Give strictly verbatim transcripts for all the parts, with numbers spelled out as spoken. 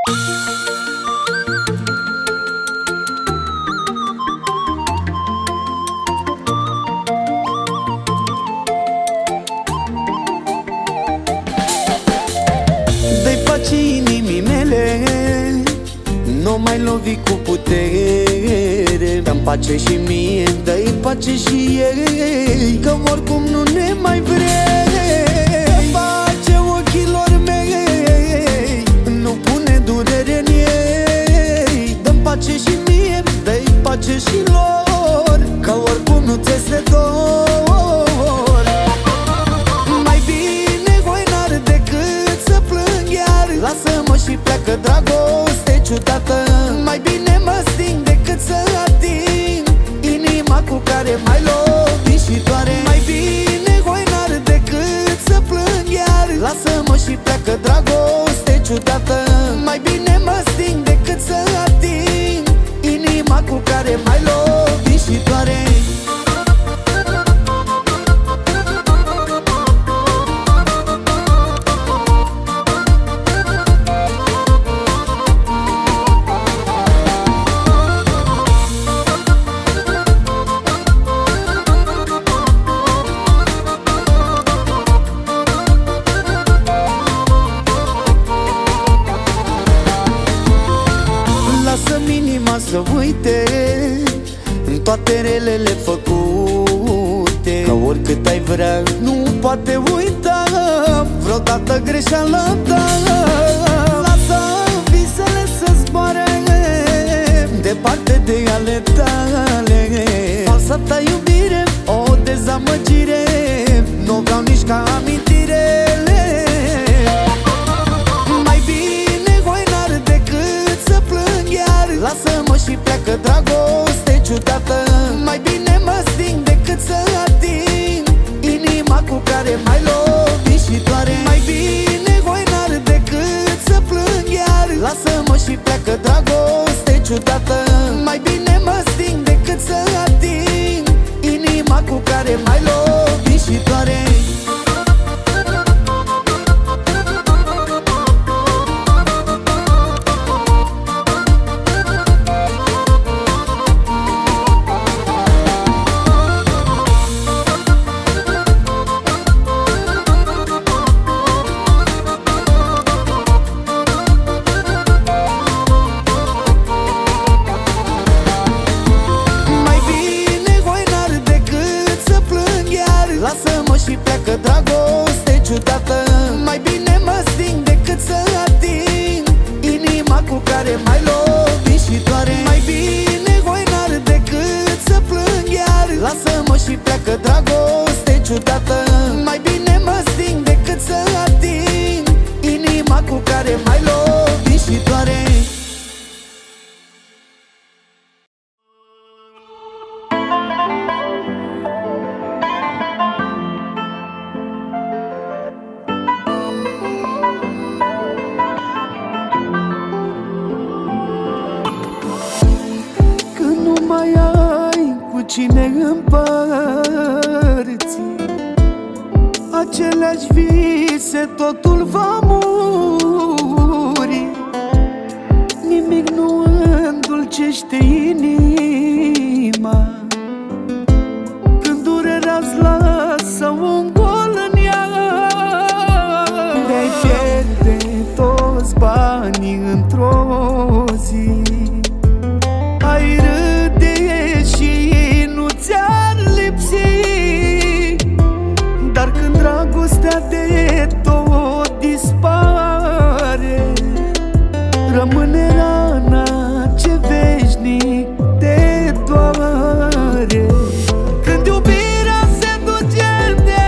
Dă-i pace inimii mele, n-o mai lovi cu putere. Dă-mi pace și mie, dă-i pace și ei, că oricum nu ne mai vrea. Dă pace ochilor mei, nu pune durere în ei. Dă-mi pace și mie, dă-i pace și lor, că oricum nu ți-este dor. Mai bine hoinar decât să plâng iar, lasă-mă și pleacă dragoste ciudată. Mai bine mă sting decât să ating inima cu care m-ai lovit și doare. Mai bine hoinar decât să plâng iar, lasă-mă și pleacă dragoste ciudată. Mai bine mă sting decât să ating inima cu care m-ai lovit și doare. Lasă-mi inima să uite în toate relele făcute, că oricât ai vrea nu poate uita vreodată greșeala ta. Lasă visele să zboare departe de ale tale. Falsa ta iubire, o dezamăgire, nu vreau nici ca amintirele. Mai bine hoinar decât să plâng iar, lasă-mă și pleacă dragoste ciudată. Mai bine mă sting decât să ating inima cu care m-ai lovit și doare. Mai bine hoinar decât să plâng iar, lasă-mă și pleacă dragoste ciudată. Mai bine mă sting decât să ating inima cu care m-ai lovit și doare. Lasă-mă și pleacă dragoste ciudată. Mai bine mă sting decât să ating inima cu care m-ai lovit și doare. Mai bine hoinar decât să plâng iar, lasă-mă și pleacă dragoste ciudată. Mai bine mă sting decât să ating inima cu care m-ai lovit și doare. Cine împărți aceleași vise, totul va muri. Nimic nu îndulcește inima când durerea-ți lasă un gol în ea. De-ai pierde toți banii într-o zi, ai râde și nu ți-ar lipsi. Dar când dragostea de tot dispare, rămâne rana ce veșnic te doare. Când iubirea se duce de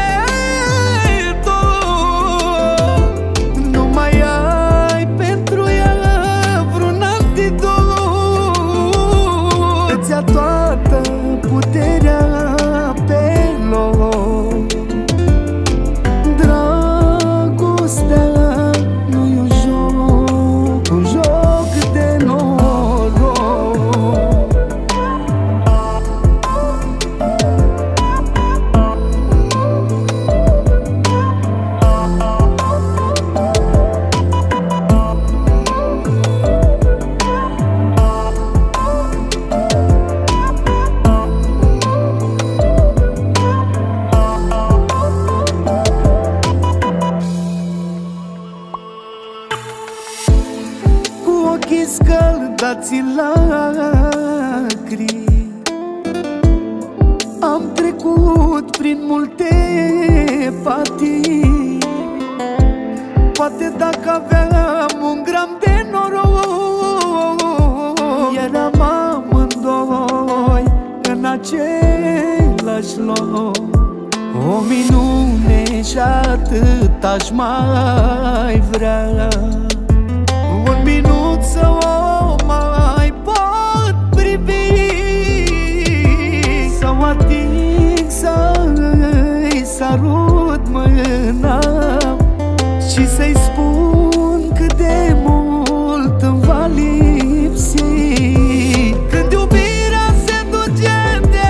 tot, nu mai ai pentru ea ochii scăldați în lacrimi. Am trecut prin multe patii. Poate dacă aveam un gram de noroc, eram amândoi în același loc. O minune și atât aș mai vrea, un minut să o mai pot privi, să o ating, să-i sărut mâna și să-i spun cât de mult îmi va lipsi. Când iubirea se duce de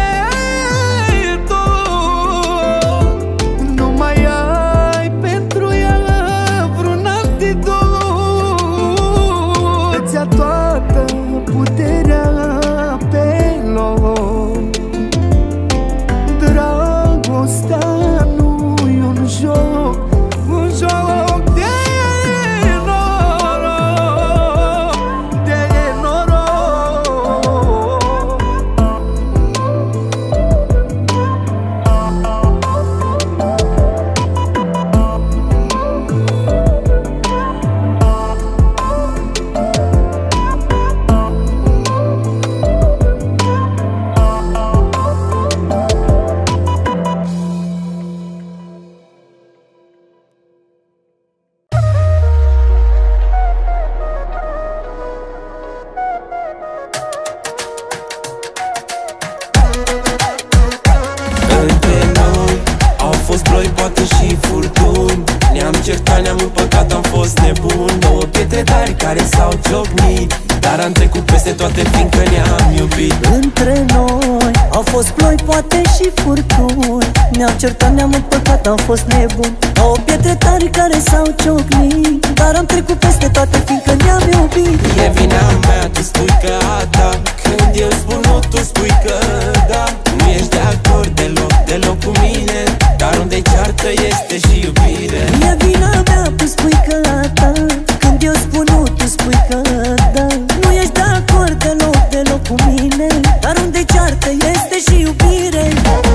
tot, nu mai ai pentru ea vreun antidot. Îți ia toată puterea pe loc. Dragostea nu-i un joc, un joc de noroc, de noroc. Între noi au fost ploi, poate și furtuni. Ne-am certat, ne-am împăcat, am fost nebuni. Două pietre tari care s-au ciocnit, dar am trecut peste toate fiindcă ne-am iubit. Între noi au fost ploi, poate și furtuni. Ne-am certat, ne-am împăcat, am fost nebuni. Două pietre tari care s-au ciocnit, dar am trecut peste toate fiindcă ne-am iubit. E vina mea, tu spui că a ta. Când eu spun nu, tu spui că da. Nu ești de acord deloc, deloc cu mine, dar unde ceartă este și iubire. E vina mea, tu spui că a ta. Când eu spun nu, tu spui că da. Nu ești de acord deloc, deloc cu mine, dar unde ceartă este și iubire.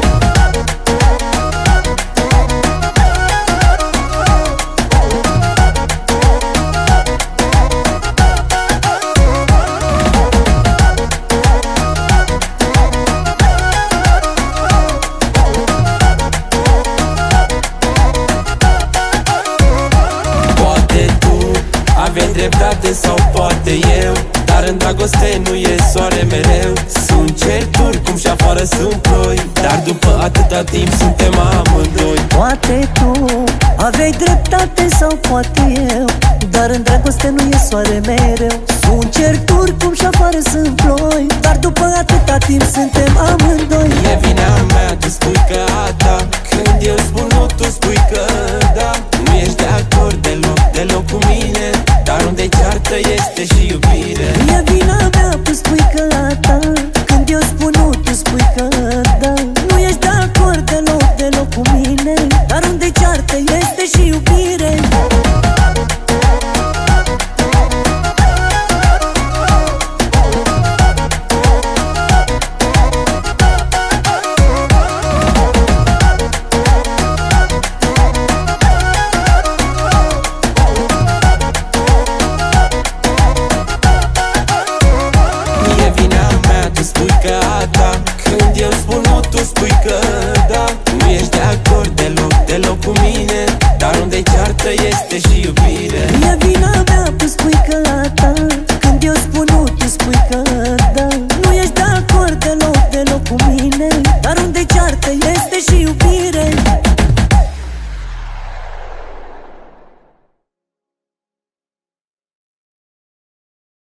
Aveai dreptate sau poate eu, dar în dragoste nu e soare mereu. Sunt certuri cum și afară sunt ploi, dar după atâta timp suntem amândoi. Poate tu aveai dreptate sau poate eu, dar în dragoste nu e soare mereu. Sunt certuri cum și afară sunt ploi, dar după atâta timp suntem amândoi. E vina mea, tu spui că a ta. Când eu spun nu, tu spui că da. Nu ești de acord deloc, deloc cu mine, dar unde ceartă este și iubire.